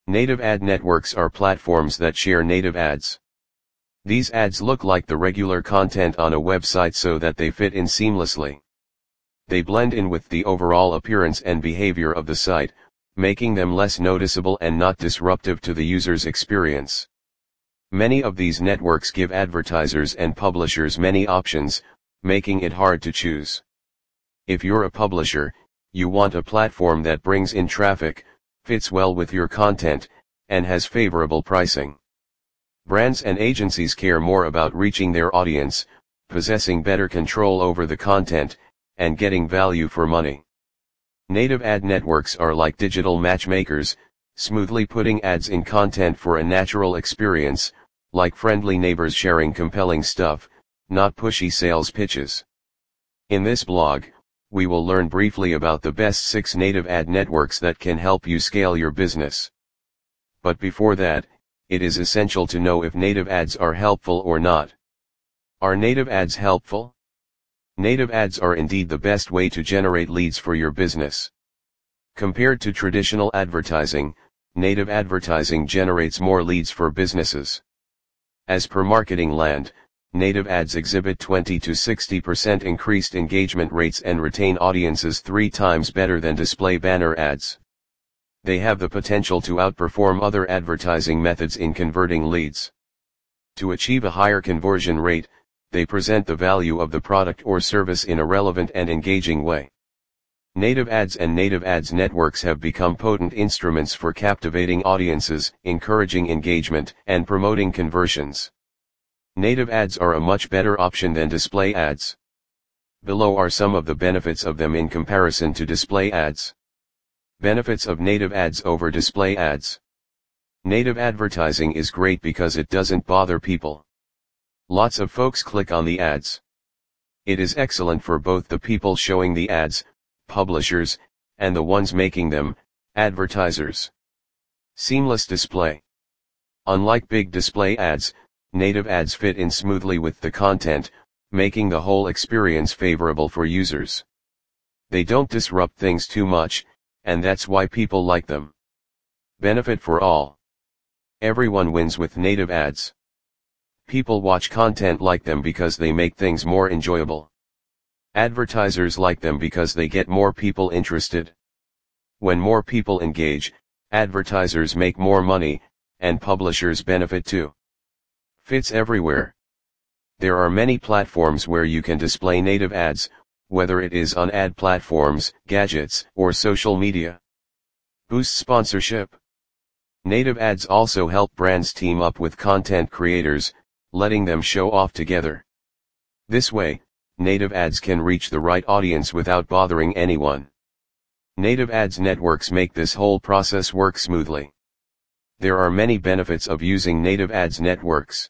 Native ad networks are platforms that share native ads. These ads look like the regular content on a website so that they fit in seamlessly. They blend in with the overall appearance and behavior of the site, making them less noticeable and not disruptive to the user's experience. Many of these networks give advertisers and publishers many options, making it hard to choose. If you're a publisher, you want a platform that brings in traffic, fits well with your content, and has favorable pricing. Brands and agencies care more about reaching their audience, possessing better control over the content, and getting value for money. Native ad networks are like digital matchmakers, smoothly putting ads in content for a natural experience, like friendly neighbors sharing compelling stuff, not pushy sales pitches. In this blog, we will learn briefly about the best 6 native ad networks that can help you scale your business. But before that, it is essential to know if native ads are helpful or not. Are native ads helpful? Native ads are indeed the best way to generate leads for your business. Compared to traditional advertising, native advertising generates more leads for businesses. As per Marketing Land, native ads exhibit 20 to 60% increased engagement rates and retain audiences 3 times better than display banner ads. They have the potential to outperform other advertising methods in converting leads. To achieve a higher conversion rate, they present the value of the product or service in a relevant and engaging way. Native ads and native ads networks have become potent instruments for captivating audiences, encouraging engagement, and promoting conversions. Native ads are a much better option than display ads. Below are some of the benefits of them in comparison to display ads. Benefits of native ads over display ads. Native advertising is great because it doesn't bother people. Lots of folks click on the ads. It is excellent for both the people showing the ads, publishers, and the ones making them, advertisers. Seamless display. Unlike big display ads, native ads fit in smoothly with the content, making the whole experience favorable for users. They don't disrupt things too much, and that's why people like them. Benefit for all. Everyone wins with native ads. People watch content like them because they make things more enjoyable. Advertisers like them because they get more people interested. When more people engage, advertisers make more money, and publishers benefit too. Fits everywhere. There are many platforms where you can display native ads, whether it is on ad platforms, gadgets, or social media. Boost sponsorship. Native ads also help brands team up with content creators, letting them show off together. This way, native ads can reach the right audience without bothering anyone. Native ads networks make this whole process work smoothly. There are many benefits of using native ads networks.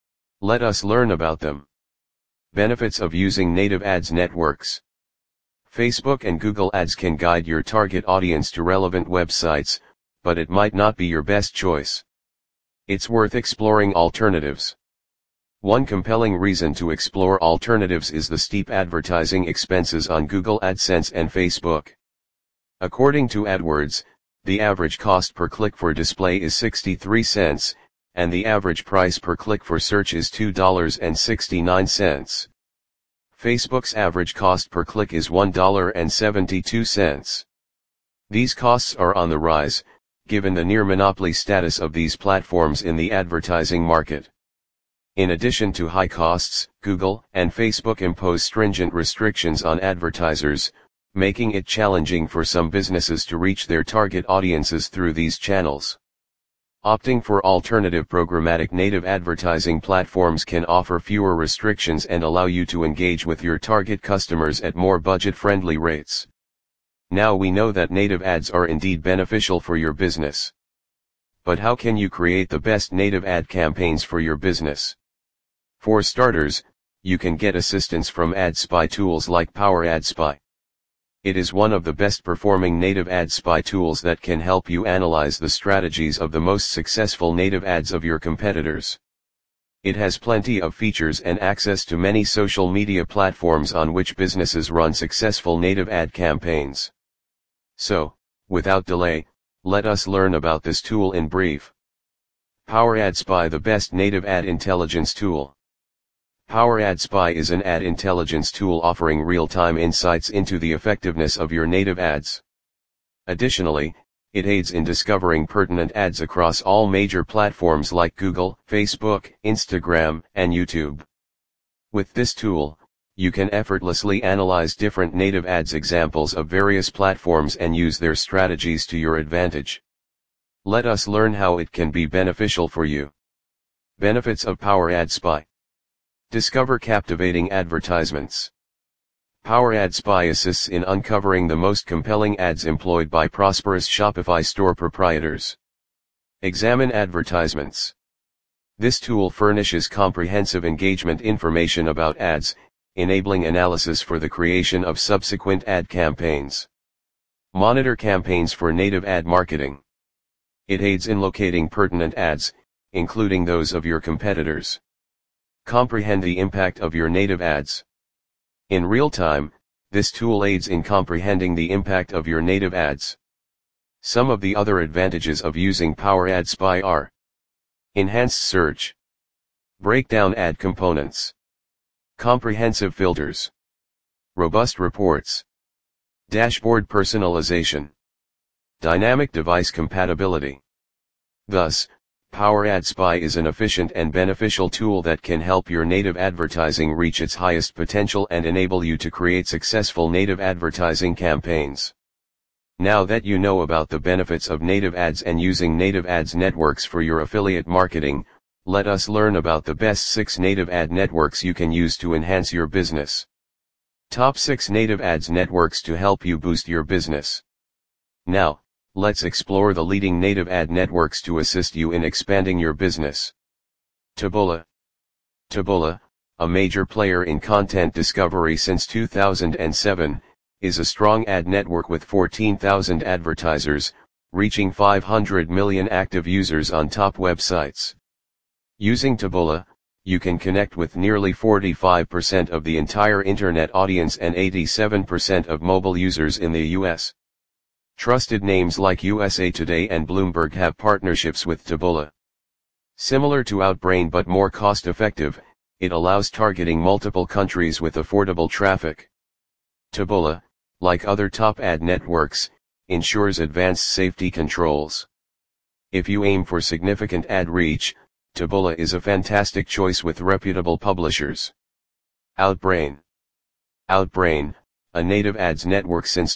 Let us learn about them. Benefits of using native ads networks. Facebook and Google Ads can guide your target audience to relevant websites, but it might not be your best choice. It's worth exploring alternatives. One compelling reason to explore alternatives is the steep advertising expenses on Google AdSense and Facebook. According to AdWords, the average cost per click for display is 63 cents, and the average price per click for search is $2.69. Facebook's average cost per click is $1.72. These costs are on the rise, given the near monopoly status of these platforms in the advertising market. In addition to high costs, Google and Facebook impose stringent restrictions on advertisers, making it challenging for some businesses to reach their target audiences through these channels. Opting for alternative programmatic native advertising platforms can offer fewer restrictions and allow you to engage with your target customers at more budget-friendly rates. Now we know that native ads are indeed beneficial for your business. But how can you create the best native ad campaigns for your business? For starters, you can get assistance from AdSpy tools like Power AdSpy. It is one of the best performing native ad spy tools that can help you analyze the strategies of the most successful native ads of your competitors. It has plenty of features and access to many social media platforms on which businesses run successful native ad campaigns. So, without delay, Let us learn about this tool in brief. Power Ad Spy, the best native ad intelligence tool. Power Ad Spy is an ad intelligence tool offering real-time insights into the effectiveness of your native ads. Additionally, it aids in discovering pertinent ads across all major platforms like Google, Facebook, Instagram, and YouTube. With this tool, you can effortlessly analyze different native ads examples of various platforms and use their strategies to your advantage. Let us learn how it can be beneficial for you. Benefits of Power Ad Spy. Discover captivating advertisements. Power Ad Spy assists in uncovering the most compelling ads employed by prosperous Shopify store proprietors. Examine advertisements. This tool furnishes comprehensive engagement information about ads, enabling analysis for the creation of subsequent ad campaigns. Monitor campaigns for native ad marketing. It aids in locating pertinent ads, including those of your competitors. Comprehend the impact of your native ads. In real time, this tool aids in comprehending the impact of your native ads. Some of the other advantages of using Power Ad Spy are: enhanced search, breakdown ad components, comprehensive filters, robust reports, dashboard personalization, dynamic device compatibility. Thus, Power Ad Spy is an efficient and beneficial tool that can help your native advertising reach its highest potential and enable you to create successful native advertising campaigns. Now that you know about the benefits of native ads and using native ads networks for your affiliate marketing, let us learn about the best 6 native ad networks you can use to enhance your business. Top 6 native ads networks to help you boost your business. Now, let's explore the leading native ad networks to assist you in expanding your business. Taboola. Taboola, a major player in content discovery since 2007, is a strong ad network with 14,000 advertisers, reaching 500 million active users on top websites. Using Taboola, you can connect with nearly 45% of the entire internet audience and 87% of mobile users in the US. Trusted names like USA Today and Bloomberg have partnerships with Taboola. Similar to Outbrain but more cost-effective, it allows targeting multiple countries with affordable traffic. Taboola, like other top ad networks, ensures advanced safety controls. If you aim for significant ad reach, Taboola is a fantastic choice with reputable publishers. Outbrain. Outbrain, a native ads network since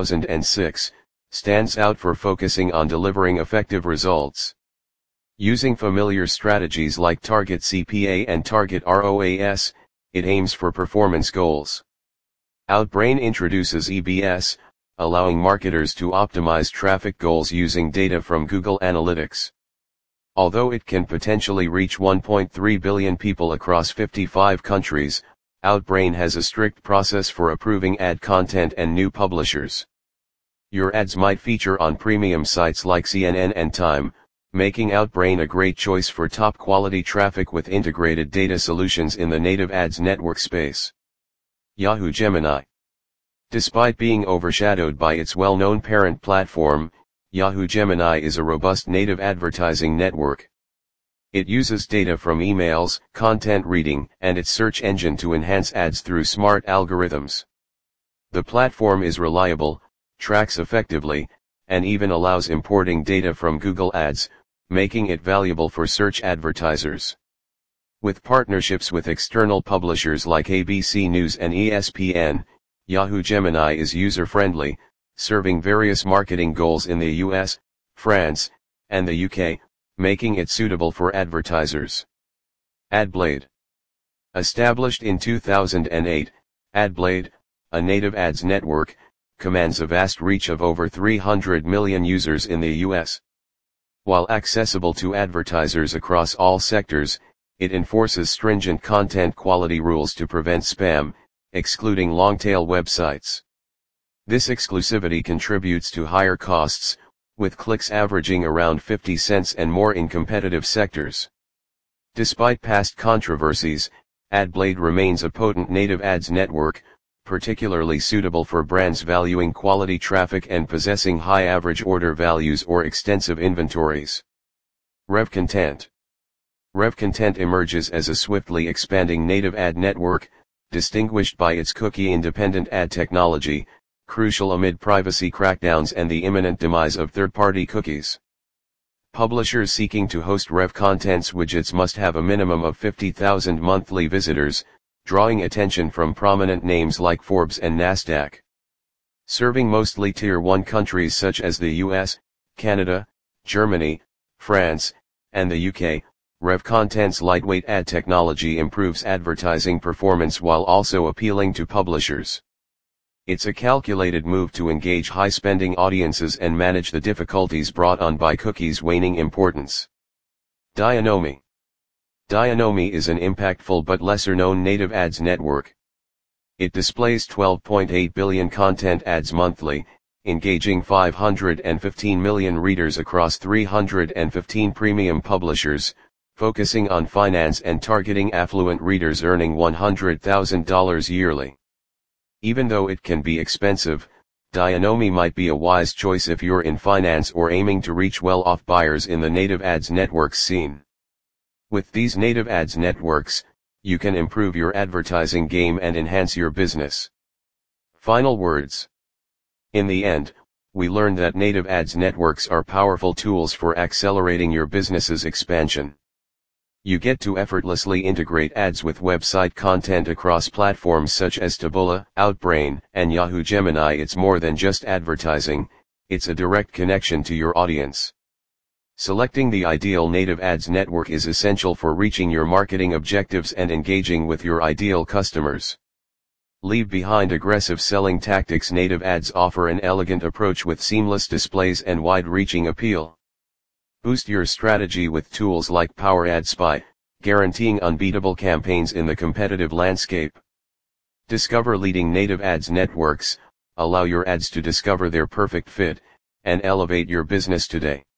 2006, stands out for focusing on delivering effective results. Using familiar strategies like target CPA and target ROAS, it aims for performance goals. Outbrain introduces EBS, allowing marketers to optimize traffic goals using data from Google Analytics. Although it can potentially reach 1.3 billion people across 55 countries, Outbrain has a strict process for approving ad content and new publishers. Your ads might feature on premium sites like CNN and Time, making Outbrain a great choice for top-quality traffic with integrated data solutions in the native ads network space. Yahoo Gemini. Despite being overshadowed by its well-known parent platform, Yahoo Gemini is a robust native advertising network. It uses data from emails, content reading, and its search engine to enhance ads through smart algorithms. The platform is reliable, tracks effectively, and even allows importing data from Google Ads, making it valuable for search advertisers. With partnerships with external publishers like ABC News and ESPN, Yahoo Gemini is user-friendly, serving various marketing goals in the US, France, and the UK, making it suitable for advertisers. AdBlade. Established in 2008, AdBlade, a native ads network, commands a vast reach of over 300 million users in the US. While accessible to advertisers across all sectors, it enforces stringent content quality rules to prevent spam, excluding long-tail websites. This exclusivity contributes to higher costs, with clicks averaging around 50 cents and more in competitive sectors. Despite past controversies, AdBlade remains a potent native ads network, particularly suitable for brands valuing quality traffic and possessing high average order values or extensive inventories. RevContent. RevContent emerges as a swiftly expanding native ad network, distinguished by its cookie-independent ad technology, crucial amid privacy crackdowns and the imminent demise of third-party cookies. Publishers seeking to host RevContent's widgets must have a minimum of 50,000 monthly visitors, drawing attention from prominent names like Forbes and Nasdaq. Serving mostly Tier 1 countries such as the US, Canada, Germany, France, and the UK, RevContent's lightweight ad technology improves advertising performance while also appealing to publishers. It's a calculated move to engage high-spending audiences and manage the difficulties brought on by cookies' waning importance. Dianomi. Dianomi is an impactful but lesser-known native ads network. It displays 12.8 billion content ads monthly, engaging 515 million readers across 315 premium publishers, focusing on finance and targeting affluent readers earning $100,000 yearly. Even though it can be expensive, Dianomi might be a wise choice if you're in finance or aiming to reach well-off buyers in the native ads networks scene. With these native ads networks, you can improve your advertising game and enhance your business. Final words. In the end, we learned that native ads networks are powerful tools for accelerating your business's expansion. You get to effortlessly integrate ads with website content across platforms such as Taboola, Outbrain, and Yahoo Gemini. It's more than just advertising, it's a direct connection to your audience. Selecting the ideal native ads network is essential for reaching your marketing objectives and engaging with your ideal customers. Leave behind aggressive selling tactics. Native ads offer an elegant approach with seamless displays and wide-reaching appeal. Boost your strategy with tools like Power Ad Spy, guaranteeing unbeatable campaigns in the competitive landscape. Discover leading native ads networks, allow your ads to discover their perfect fit, and elevate your business today.